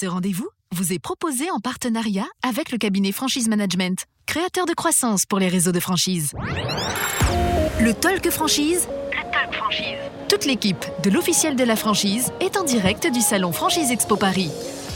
Ce rendez-vous vous est proposé en partenariat avec le cabinet Franchise Management, créateur de croissance pour les réseaux de franchise. Le Talk Franchise. Toute l'équipe de l'officiel de la franchise est en direct du salon Franchise Expo Paris.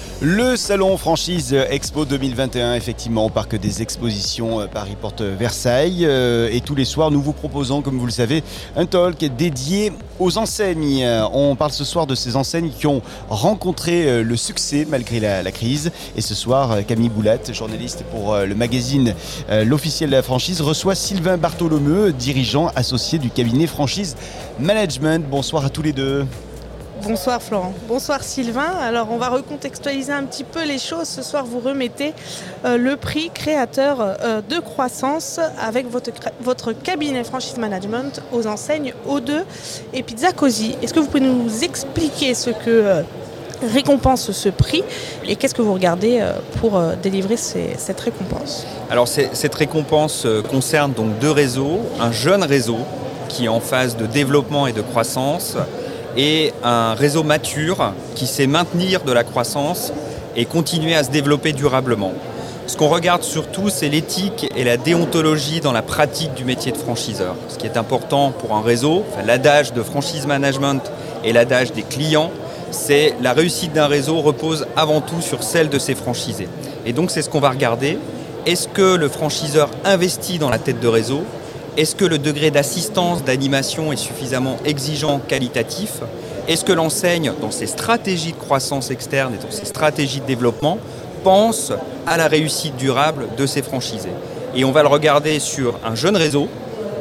Le salon Franchise Expo 2021, effectivement, au parc des expositions Paris Porte Versailles. Et tous les soirs, nous vous proposons, comme vous le savez, un talk dédié aux enseignes. On parle ce soir de ces enseignes qui ont rencontré le succès malgré la crise. Et ce soir, Camille Boulat, journaliste pour le magazine L'Officiel de la franchise, reçoit Sylvain Bartholomeu, dirigeant associé du cabinet Franchise Management. Bonsoir à tous les deux. Bonsoir Florent, bonsoir Sylvain. Alors on va recontextualiser un petit peu les choses. Ce soir vous remettez le prix créateur de croissance avec votre cabinet Franchise Management aux enseignes O2 et Pizza Così. Est-ce que vous pouvez nous expliquer ce que récompense ce prix et qu'est-ce que vous regardez pour délivrer cette récompense? Alors cette récompense concerne donc deux réseaux. Un jeune réseau qui est en phase de développement et de croissance, et un réseau mature qui sait maintenir de la croissance et continuer à se développer durablement. Ce qu'on regarde surtout, c'est l'éthique et la déontologie dans la pratique du métier de franchiseur. Ce qui est important pour un réseau, l'adage de franchise management et l'adage des clients, c'est la réussite d'un réseau repose avant tout sur celle de ses franchisés. Et donc c'est ce qu'on va regarder. Est-ce que le franchiseur investit dans la tête de réseau ? Est-ce que le degré d'assistance, d'animation est suffisamment exigeant, qualitatif ? Est-ce que l'enseigne, dans ses stratégies de croissance externe et dans ses stratégies de développement, pense à la réussite durable de ses franchisés ? Et on va le regarder sur un jeune réseau,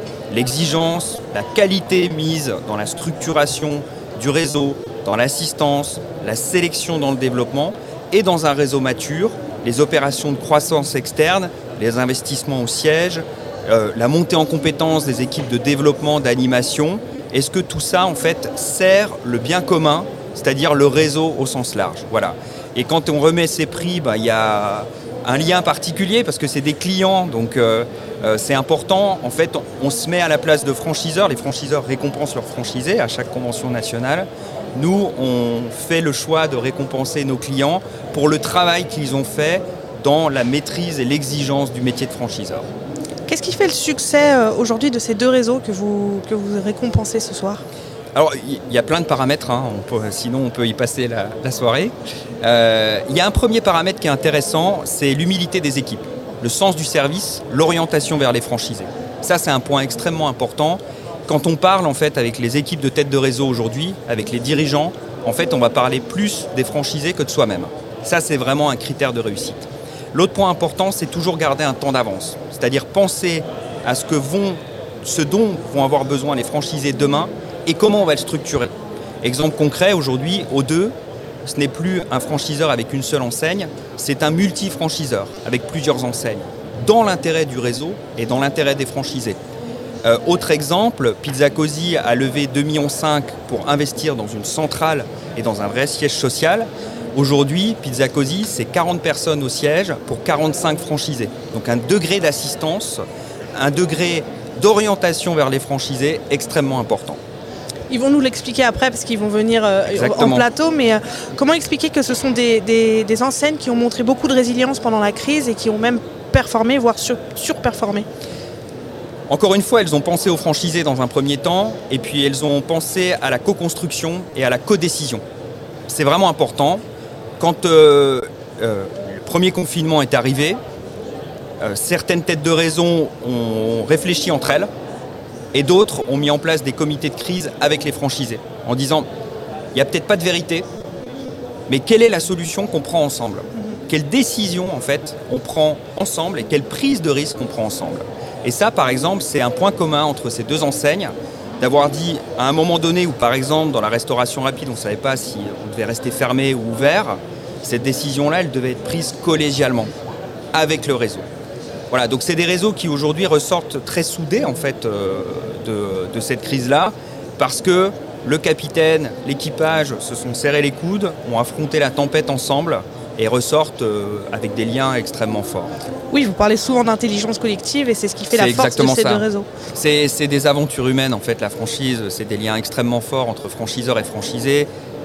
l'exigence, la qualité mise dans la structuration du réseau, dans l'assistance, la sélection dans le développement, et dans un réseau mature, les opérations de croissance externe, les investissements au siège, la montée en compétences des équipes de développement, d'animation. Est-ce que tout ça, en fait, sert le bien commun, c'est-à-dire le réseau au sens large ? Voilà. Et quand on remet ces prix, y a un lien particulier parce que c'est des clients, donc c'est important. En fait, on se met à la place de franchiseurs. Les franchiseurs récompensent leurs franchisés à chaque convention nationale. Nous, on fait le choix de récompenser nos clients pour le travail qu'ils ont fait dans la maîtrise et l'exigence du métier de franchiseur. Qu'est-ce qui fait le succès aujourd'hui de ces deux réseaux que vous récompensez ce soir ? Alors, il y a plein de paramètres, sinon on peut y passer la soirée. Il y a un premier paramètre qui est intéressant, c'est l'humilité des équipes, le sens du service, l'orientation vers les franchisés. Ça, c'est un point extrêmement important. Quand on parle en fait avec les équipes de tête de réseau aujourd'hui, avec les dirigeants, en fait, on va parler plus des franchisés que de soi-même. Ça, c'est vraiment un critère de réussite. L'autre point important, c'est toujours garder un temps d'avance, c'est-à-dire penser à ce dont vont avoir besoin les franchisés demain et comment on va le structurer. Exemple concret, aujourd'hui, O2, ce n'est plus un franchiseur avec une seule enseigne, c'est un multi-franchiseur avec plusieurs enseignes, dans l'intérêt du réseau et dans l'intérêt des franchisés. Autre exemple, Pizza Così a levé 2,5 millions pour investir dans une centrale et dans un vrai siège social. Aujourd'hui, Pizza Così, c'est 40 personnes au siège pour 45 franchisés. Donc un degré d'assistance, un degré d'orientation vers les franchisés extrêmement important. Ils vont nous l'expliquer après parce qu'ils vont venir en plateau, mais comment expliquer que ce sont des enseignes qui ont montré beaucoup de résilience pendant la crise et qui ont même performé, voire surperformé ? Encore une fois, elles ont pensé aux franchisés dans un premier temps et puis elles ont pensé à la co-construction et à la co-décision. C'est vraiment important. Quand le premier confinement est arrivé, certaines têtes de réseau ont réfléchi entre elles et d'autres ont mis en place des comités de crise avec les franchisés en disant il n'y a peut-être pas de vérité, mais quelle est la solution qu'on prend ensemble ? Quelle décision en fait on prend ensemble et quelle prise de risque on prend ensemble ? Et ça, par exemple, c'est un point commun entre ces deux enseignes, d'avoir dit à un moment donné où, par exemple, dans la restauration rapide, on ne savait pas si on devait rester fermé ou ouvert, cette décision-là, elle devait être prise collégialement, avec le réseau. Voilà, donc c'est des réseaux qui aujourd'hui ressortent très soudés, en fait, de cette crise-là, parce que le capitaine, l'équipage se sont serrés les coudes, ont affronté la tempête ensemble, et ressortent avec des liens extrêmement forts. Oui, vous parlez souvent d'intelligence collective et c'est ce qui fait la force de ces deux réseaux. C'est des aventures humaines en fait, la franchise, c'est des liens extrêmement forts entre franchiseurs et franchisés.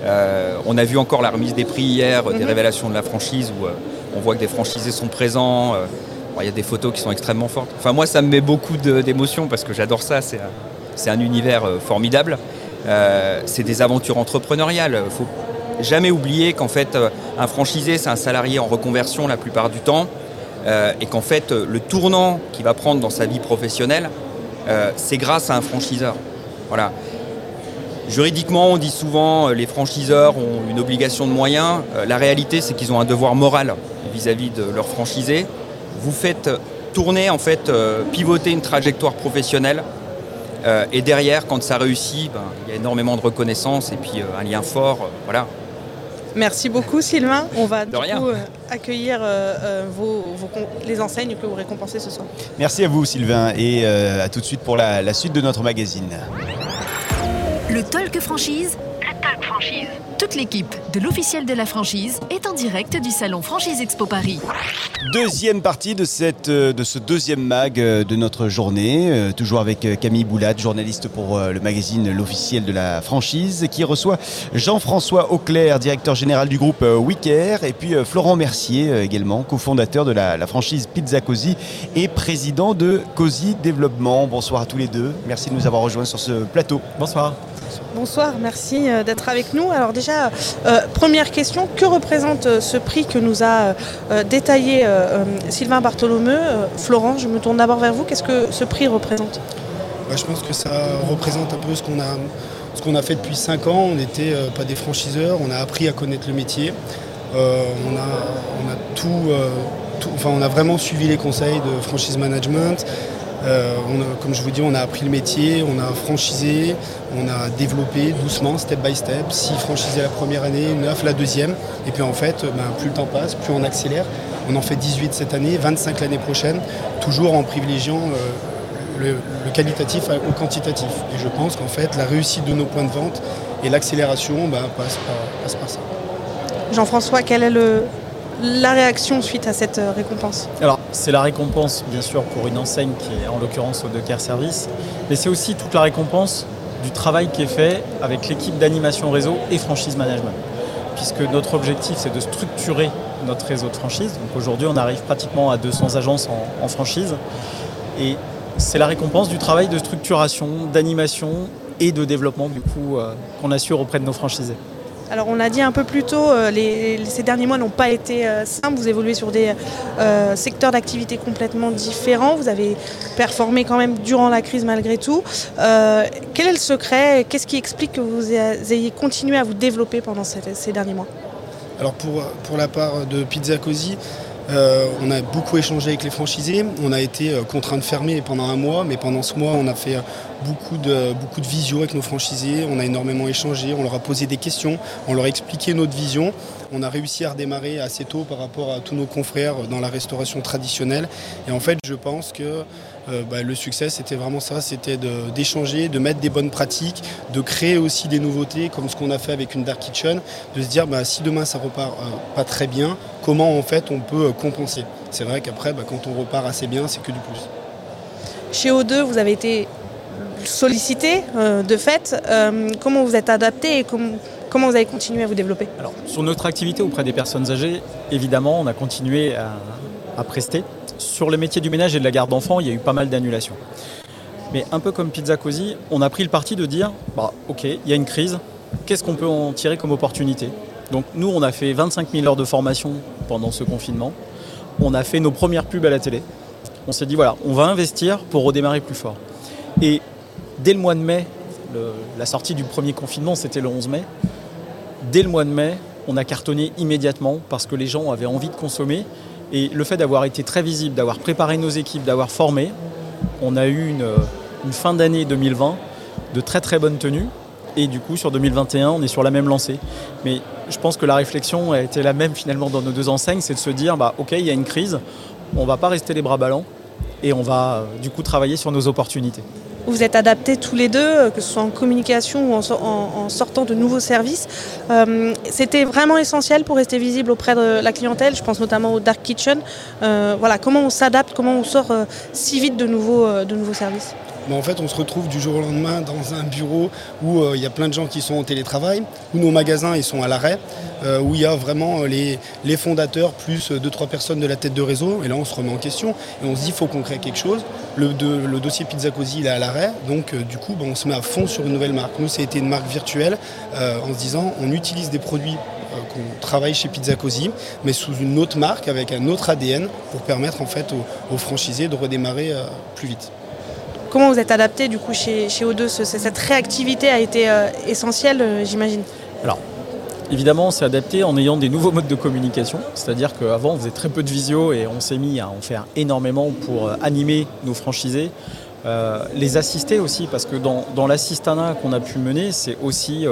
On a vu encore la remise des prix hier, des révélations de la franchise où on voit que des franchisés sont présents. Il y a des photos qui sont extrêmement fortes. Enfin, moi, ça me met beaucoup d'émotions parce que j'adore ça. C'est un univers formidable. C'est des aventures entrepreneuriales. Il ne faut jamais oublier qu'en fait, un franchisé, c'est un salarié en reconversion la plupart du temps. Et qu'en fait, le tournant qu'il va prendre dans sa vie professionnelle, c'est grâce à un franchiseur. Voilà. Juridiquement, on dit souvent les franchiseurs ont une obligation de moyens. La réalité, c'est qu'ils ont un devoir moral vis-à-vis de leurs franchisés. Vous faites tourner, en fait, pivoter une trajectoire professionnelle. Et derrière, quand ça réussit, il y a énormément de reconnaissance et puis un lien fort. Voilà. Merci beaucoup Sylvain. On va De rien. accueillir les enseignes que vous récompensez ce soir. Merci à vous Sylvain et à tout de suite pour la suite de notre magazine. Le Talk Franchise. Le Talk Franchise. Toute l'équipe de l'officiel de la franchise est en direct du salon Franchise Expo Paris. Deuxième partie de ce deuxième mag de notre journée, toujours avec Camille Boulat, journaliste pour le magazine L'Officiel de la franchise, qui reçoit Jean-François Auclair, directeur général du groupe Wicker, et puis Florent Mercier également, cofondateur de la franchise Pizza Così et président de Così Développement. Bonsoir à tous les deux, merci de nous avoir rejoints sur ce plateau. Bonsoir. Bonsoir, merci d'être avec nous. Alors déjà, première question, que représente ce prix que nous a détaillé Sylvain Bartholomeu? Florent, je me tourne d'abord vers vous. Qu'est-ce que ce prix représente? Je pense que ça représente un peu ce qu'on a fait depuis 5 ans. On n'était pas des franchiseurs, on a appris à connaître le métier. On a vraiment suivi les conseils de franchise management. Comme je vous dis, on a appris le métier, on a franchisé, on a développé doucement, step by step. 6 franchisés la première année, 9 la deuxième. Et puis en fait, plus le temps passe, plus on accélère. On en fait 18 cette année, 25 l'année prochaine, toujours en privilégiant le qualitatif au quantitatif. Et je pense qu'en fait, la réussite de nos points de vente et l'accélération passe par ça. Jean-François, quelle est la réaction suite à cette récompense? Alors, c'est la récompense, bien sûr, pour une enseigne qui est en l'occurrence au Decker Service, mais c'est aussi toute la récompense du travail qui est fait avec l'équipe d'animation réseau et franchise management. Puisque notre objectif, c'est de structurer notre réseau de franchise. Donc aujourd'hui, on arrive pratiquement à 200 agences en franchise. Et c'est la récompense du travail de structuration, d'animation et de développement, du coup, qu'on assure auprès de nos franchisés. Alors on a dit un peu plus tôt, ces derniers mois n'ont pas été simples, vous évoluez sur des secteurs d'activité complètement différents, vous avez performé quand même durant la crise malgré tout. Quel est le secret? Qu'est-ce qui explique que vous ayez continué à vous développer pendant ces derniers mois? Alors pour la part de Pizza Così, on a beaucoup échangé avec les franchisés, on a été contraint de fermer pendant 1 mois, mais pendant ce mois on a fait beaucoup de visio avec nos franchisés, on a énormément échangé, on leur a posé des questions, on leur a expliqué notre vision. On a réussi à redémarrer assez tôt par rapport à tous nos confrères dans la restauration traditionnelle. Et en fait, je pense que le succès, c'était vraiment ça, c'était d'échanger, de mettre des bonnes pratiques, de créer aussi des nouveautés, comme ce qu'on a fait avec une Dark Kitchen, de se dire si demain ça repart pas très bien, comment en fait on peut compenser. C'est vrai qu'après, quand on repart assez bien, c'est que du plus. Chez O2, vous avez été sollicité de fait. Comment vous êtes adapté et comment vous avez continué à vous développer? Alors, sur notre activité auprès des personnes âgées, évidemment, on a continué à prester. Sur les métiers du ménage et de la garde d'enfants, il y a eu pas mal d'annulations. Mais un peu comme Pizza Così, on a pris le parti de dire ok, il y a une crise, qu'est-ce qu'on peut en tirer comme opportunité? Donc nous, on a fait 25 000 heures de formation pendant ce confinement. On a fait nos premières pubs à la télé. On s'est dit, voilà, on va investir pour redémarrer plus fort. Et dès le mois de mai, la sortie du premier confinement, c'était le 11 mai. Dès le mois de mai, on a cartonné immédiatement parce que les gens avaient envie de consommer. Et le fait d'avoir été très visible, d'avoir préparé nos équipes, d'avoir formé, on a eu une fin d'année 2020 de très très bonne tenue. Et du coup, sur 2021, on est sur la même lancée. Mais je pense que la réflexion a été la même finalement dans nos 2 enseignes, c'est de se dire, ok, il y a une crise, on ne va pas rester les bras ballants et on va du coup travailler sur nos opportunités. Vous êtes adaptés tous les deux, que ce soit en communication ou en sortant de nouveaux services. C'était vraiment essentiel pour rester visible auprès de la clientèle. Je pense notamment au Dark Kitchen. Comment on s'adapte, comment on sort si vite de nouveaux services? en fait on se retrouve du jour au lendemain dans un bureau où il y a plein de gens qui sont en télétravail, où nos magasins ils sont à l'arrêt, où il y a vraiment les fondateurs plus 2-3 personnes de la tête de réseau, et là on se remet en question et on se dit il faut qu'on crée quelque chose. Le dossier Pizza Cosy il est à l'arrêt, donc du coup on se met à fond sur une nouvelle marque. Nous ça a été une marque virtuelle en se disant on utilise des produits qu'on travaille chez Pizza Cosy, mais sous une autre marque, avec un autre ADN, pour permettre en fait aux franchisés de redémarrer plus vite. Comment vous êtes adapté du coup chez O2 ? Cette réactivité a été essentielle, j'imagine. Alors, évidemment, on s'est adapté en ayant des nouveaux modes de communication. C'est-à-dire qu'avant, on faisait très peu de visio et on s'est mis à en faire énormément pour animer nos franchisés. Les assister aussi, parce que dans l'assistanat qu'on a pu mener, c'est aussi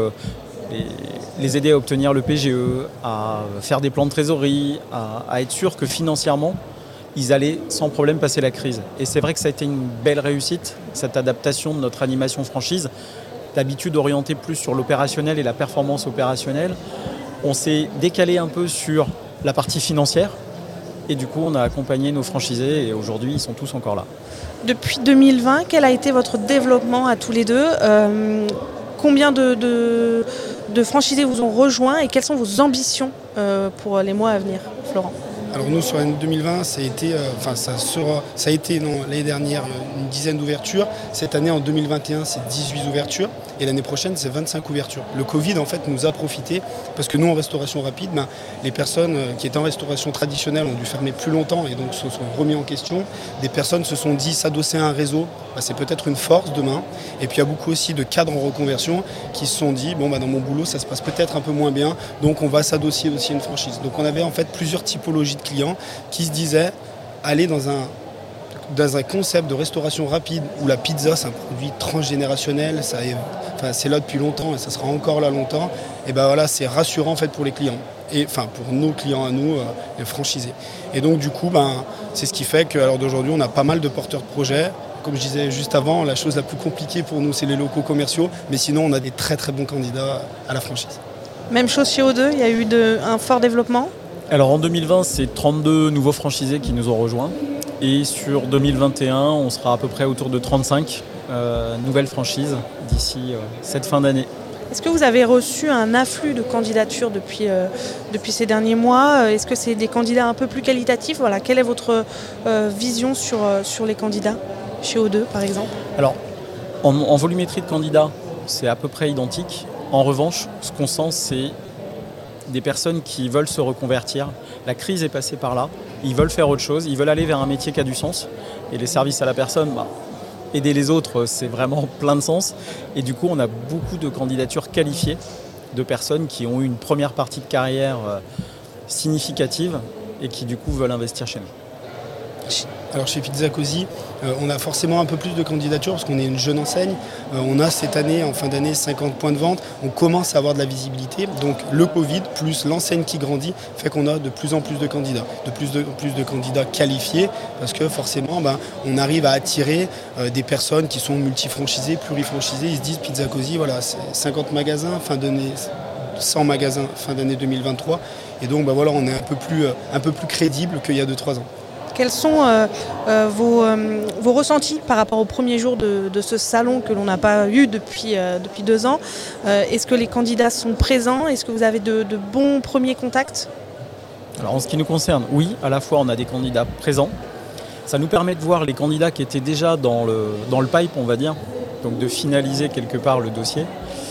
les aider à obtenir le PGE, à faire des plans de trésorerie, à être sûr que financièrement, ils allaient sans problème passer la crise. Et c'est vrai que ça a été une belle réussite, cette adaptation de notre animation franchise, d'habitude orientée plus sur l'opérationnel et la performance opérationnelle. On s'est décalé un peu sur la partie financière et du coup on a accompagné nos franchisés et aujourd'hui ils sont tous encore là. Depuis 2020, quel a été votre développement à tous les deux ? Combien de franchisés vous ont rejoint et quelles sont vos ambitions pour les mois à venir, Florent ? Alors nous sur l'année 2020, ça a été l'année dernière une dizaine d'ouvertures. Cette année en 2021, c'est 18 ouvertures et l'année prochaine, c'est 25 ouvertures. Le Covid en fait nous a profité parce que nous en restauration rapide, les personnes qui étaient en restauration traditionnelle ont dû fermer plus longtemps et donc se sont remis en question. Des personnes se sont dit s'adosser à un réseau, c'est peut-être une force demain. Et puis il y a beaucoup aussi de cadres en reconversion qui se sont dit dans mon boulot ça se passe peut-être un peu moins bien, donc on va s'adosser aussi à une franchise. Donc on avait en fait plusieurs typologies de clients qui se disaient aller dans un concept de restauration rapide où la pizza c'est un produit transgénérationnel, c'est là depuis longtemps et ça sera encore là longtemps, et c'est rassurant en fait pour les clients et pour nos clients à nous, les franchisés. Et donc du coup c'est ce qui fait qu'à l'heure d'aujourd'hui on a pas mal de porteurs de projets. Comme je disais juste avant, la chose la plus compliquée pour nous c'est les locaux commerciaux, mais sinon on a des très très bons candidats à la franchise. Même chose chez O2, il y a eu un fort développement ? Alors en 2020, c'est 32 nouveaux franchisés qui nous ont rejoints. Et sur 2021, on sera à peu près autour de 35 nouvelles franchises d'ici cette fin d'année. Est-ce que vous avez reçu un afflux de candidatures depuis ces derniers mois ? Est-ce que c'est des candidats un peu plus qualitatifs ? Voilà, quelle est votre vision sur les candidats chez O2 par exemple ? Alors, en volumétrie de candidats, c'est à peu près identique. En revanche, ce qu'on sent, c'est des personnes qui veulent se reconvertir. La crise est passée par là. Ils veulent faire autre chose. Ils veulent aller vers un métier qui a du sens. Et les services à la personne, aider les autres, c'est vraiment plein de sens. Et du coup, on a beaucoup de candidatures qualifiées de personnes qui ont eu une première partie de carrière significative et qui du coup veulent investir chez nous. Alors chez Pizza Cosy, on a forcément un peu plus de candidatures parce qu'on est une jeune enseigne. On a cette année, en fin d'année, 50 points de vente. On commence à avoir de la visibilité. Donc le Covid plus l'enseigne qui grandit fait qu'on a de plus en plus de candidats. De plus de candidats qualifiés parce que forcément, on arrive à attirer des personnes qui sont multifranchisées, plurifranchisées. Ils se disent Pizza Cosy, voilà, c'est 50 magasins, fin d'année, 100 magasins, fin d'année 2023. Et donc on est un peu plus crédible qu'il y a 2-3 ans. Quels sont vos ressentis par rapport au premier jour de ce salon que l'on n'a pas eu depuis 2 ans ? Est-ce que les candidats sont présents ? Est-ce que vous avez de bons premiers contacts ? Alors en ce qui nous concerne, oui, à la fois on a des candidats présents. Ça nous permet de voir les candidats qui étaient déjà dans le pipe, on va dire, donc de finaliser quelque part le dossier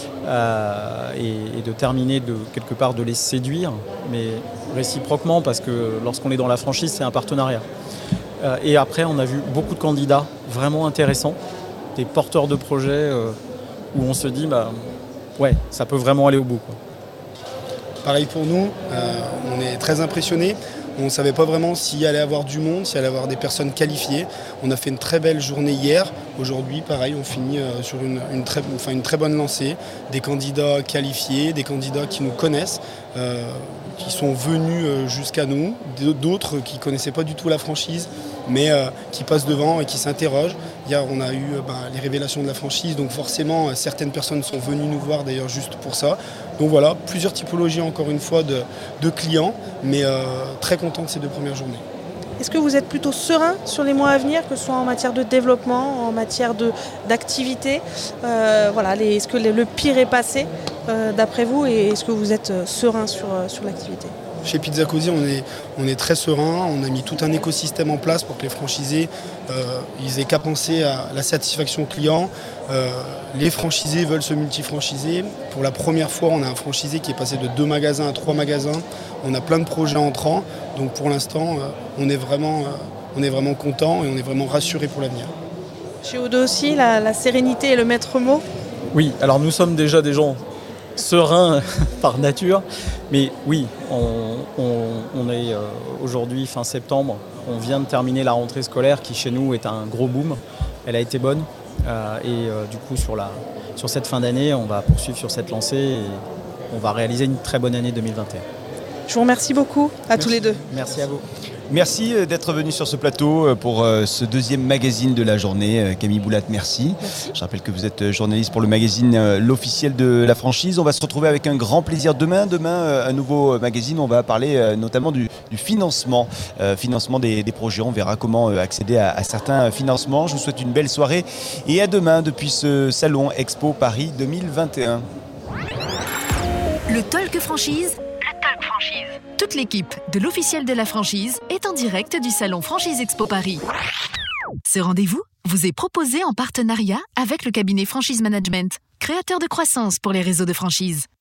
et de terminer quelque part de les séduire, mais réciproquement parce que lorsqu'on est dans la franchise, c'est un partenariat. Et après, on a vu beaucoup de candidats vraiment intéressants, des porteurs de projets où on se dit, ça peut vraiment aller au bout, quoi. Pareil pour nous, on est très impressionnés. On ne savait pas vraiment s'il allait y avoir du monde, s'il allait y avoir des personnes qualifiées. On a fait une très belle journée hier. Aujourd'hui, pareil, on finit sur une très bonne lancée. Des candidats qualifiés, des candidats qui nous connaissent, qui sont venus jusqu'à nous, d'autres qui ne connaissaient pas du tout la franchise, mais qui passent devant et qui s'interrogent. Hier, on a eu les révélations de la franchise, donc forcément, certaines personnes sont venues nous voir d'ailleurs juste pour ça. Donc voilà, plusieurs typologies encore une fois de clients, mais très content de ces 2 premières journées. Est-ce que vous êtes plutôt serein sur les mois à venir, que ce soit en matière de développement, en matière d'activité est-ce que le pire est passé d'après vous et est-ce que vous êtes serein sur l'activité ? Chez Pizza Cosy, on est très serein. On a mis tout un écosystème en place pour que les franchisés ils aient qu'à penser à la satisfaction client. Les franchisés veulent se multifranchiser. Pour la première fois, on a un franchisé qui est passé de 2 magasins à 3 magasins. On a plein de projets entrants. Donc pour l'instant, on est vraiment content et on est vraiment rassuré pour l'avenir. Chez Odo aussi, la sérénité est le maître mot ? Oui, alors nous sommes déjà des gens sereins par nature, mais oui, on est aujourd'hui fin septembre, on vient de terminer la rentrée scolaire qui chez nous est un gros boom, elle a été bonne du coup sur cette fin d'année on va poursuivre sur cette lancée et on va réaliser une très bonne année 2021. Je vous remercie beaucoup Merci. Tous les deux. Merci à vous. Merci d'être venu sur ce plateau pour ce deuxième magazine de la journée. Camille Boulat, merci. Je rappelle que vous êtes journaliste pour le magazine L'Officiel de la franchise. On va se retrouver avec un grand plaisir demain. Demain, un nouveau magazine. On va parler notamment du financement. Financement des projets. On verra comment accéder à certains financements. Je vous souhaite une belle soirée et à demain depuis ce salon Expo Paris 2021. Le Talk Franchise. Toute l'équipe de l'Officiel de la franchise est en direct du salon Franchise Expo Paris. Ce rendez-vous vous est proposé en partenariat avec le cabinet Franchise Management, créateur de croissance pour les réseaux de franchise.